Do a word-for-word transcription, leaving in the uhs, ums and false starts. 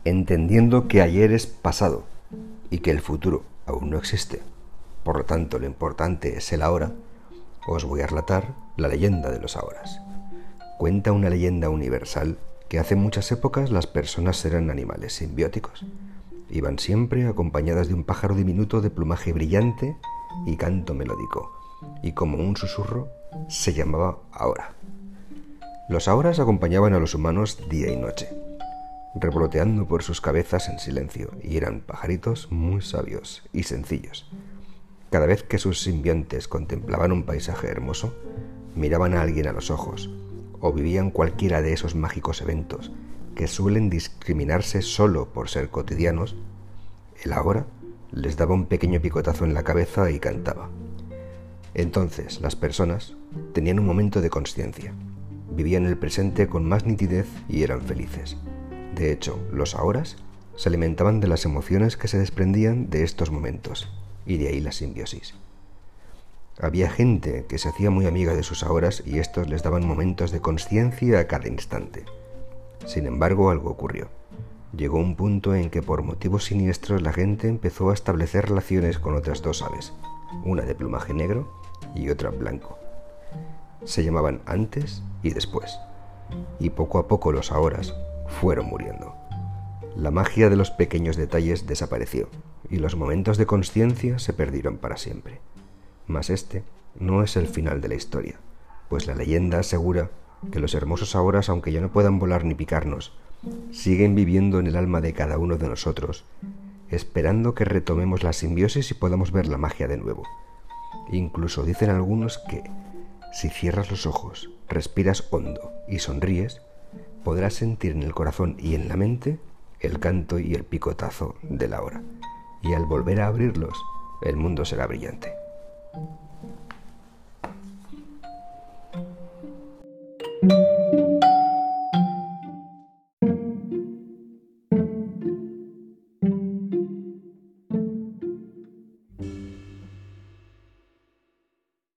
entendiendo que ayer es pasado y que el futuro aún no existe, por lo tanto lo importante es el ahora, os voy a relatar la leyenda de los ahoras. Cuenta una leyenda universal que hace muchas épocas las personas eran animales simbióticos. Iban siempre acompañadas de un pájaro diminuto de plumaje brillante y canto melódico, y como un susurro se llamaba ahora. Los ahoras acompañaban a los humanos día y noche, revoloteando por sus cabezas en silencio, y eran pajaritos muy sabios y sencillos. Cada vez que sus simbiontes contemplaban un paisaje hermoso, miraban a alguien a los ojos, o vivían cualquiera de esos mágicos eventos que suelen discriminarse solo por ser cotidianos, el ahora les daba un pequeño picotazo en la cabeza y cantaba. Entonces las personas tenían un momento de consciencia, vivían el presente con más nitidez y eran felices. De hecho, los ahoras se alimentaban de las emociones que se desprendían de estos momentos, y de ahí la simbiosis. Había gente que se hacía muy amiga de sus ahoras y estos les daban momentos de consciencia a cada instante. Sin embargo, algo ocurrió. Llegó un punto en que por motivos siniestros la gente empezó a establecer relaciones con otras dos aves, una de plumaje negro y otra blanco. Se llamaban antes y después, y poco a poco los ahoras fueron muriendo. La magia de los pequeños detalles desapareció y los momentos de consciencia se perdieron para siempre. Mas este no es el final de la historia, pues la leyenda asegura que los hermosos ahoras, aunque ya no puedan volar ni picarnos, siguen viviendo en el alma de cada uno de nosotros, esperando que retomemos la simbiosis y podamos ver la magia de nuevo. Incluso dicen algunos que, si cierras los ojos, respiras hondo y sonríes, podrás sentir en el corazón y en la mente el canto y el picotazo de la hora. Y al volver a abrirlos, el mundo será brillante. Thank you.